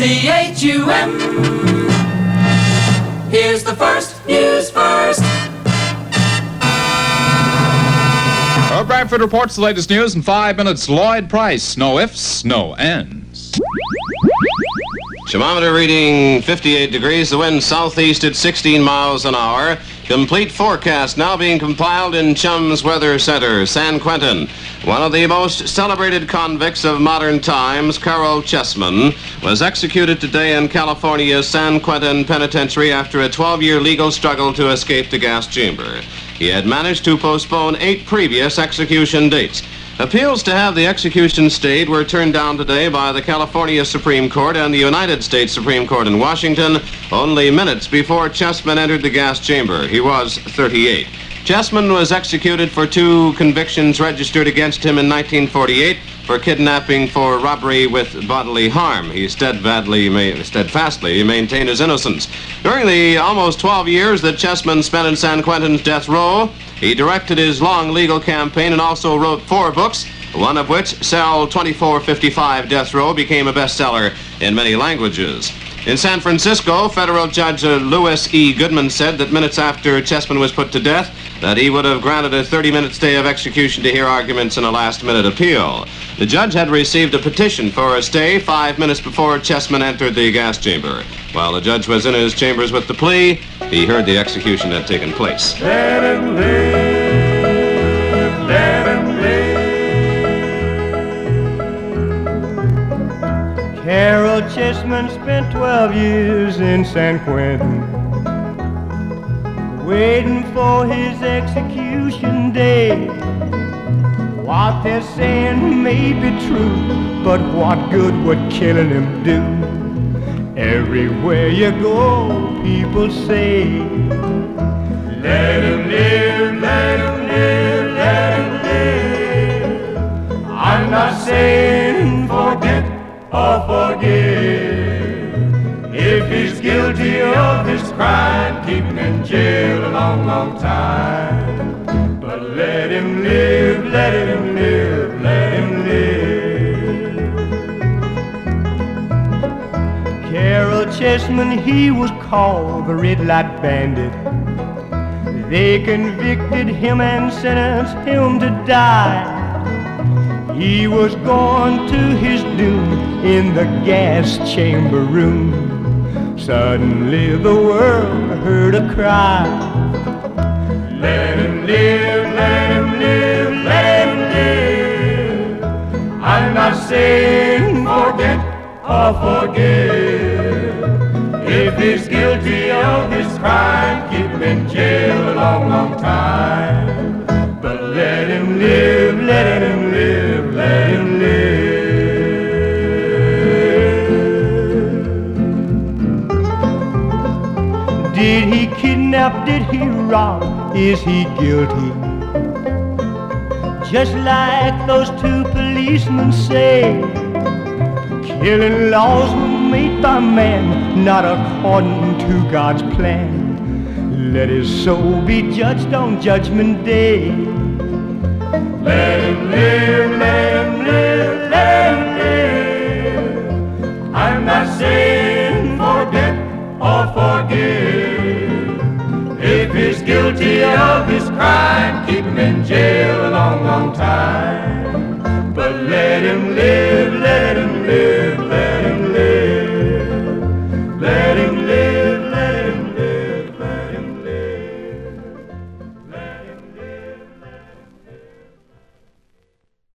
Here's the first news first. Well, Bradford reports the latest news in 5 minutes. Lloyd Price. No ifs, no ands. Thermometer reading 58 degrees. The wind southeast at 16 miles an hour. Complete forecast now being compiled in Chum's Weather Center, San Quentin. One of the most celebrated convicts of modern times, Carol Chessman, was executed today in California's San Quentin Penitentiary after a 12-year legal struggle to escape the gas chamber. He had managed to postpone 8 previous execution dates. Appeals to have the execution stayed were turned down today by the California Supreme Court and the United States Supreme Court in Washington only minutes before Chessman entered the gas chamber. He was 38. Chessman was executed for 2 convictions registered against him in 1948 for kidnapping for robbery with bodily harm. He steadfastly maintained his innocence. During the almost 12 years that Chessman spent in San Quentin's death row, he directed his long legal campaign and also wrote 4 books, one of which, Cell 2455 Death Row, became a bestseller in many languages. In San Francisco, federal judge Louis E. Goodman said that minutes after Chessman was put to death, that he would have granted a 30-minute stay of execution to hear arguments in a last-minute appeal. The judge had received a petition for a stay 5 minutes before Chessman entered the gas chamber. While the judge was in his chambers with the plea, he heard the execution had taken place. Let him live, let him live. Carol Chessman spent 12 years in San Quentin, waiting for his execution day. What they're saying may be true, but what good would killing him do? Everywhere you go, people say, let him live, let him live, let him live. I'm not saying forget or forgive. If he's guilty of this crime, keep him in jail a long, long time. But let him live, let him live, let him live. Carol Chessman, he was called the Red Light Bandit. They convicted him and sentenced him to die. He was going to his doom in the gas chamber room. Suddenly the world heard a cry. Let him live, let him live, let him live. I'm not saying forget or forgive. If he's guilty of this crime, keep him in jail a long, long time. But let him live, let him live, let him live. Did he kidnap, did he rob, is he guilty? Just like those 2 policemen say, killing laws were made by man, not according to God's plan. Let his soul be judged on Judgment Day. Let him live, let him live, let him live. I'm not saying forget or forgive.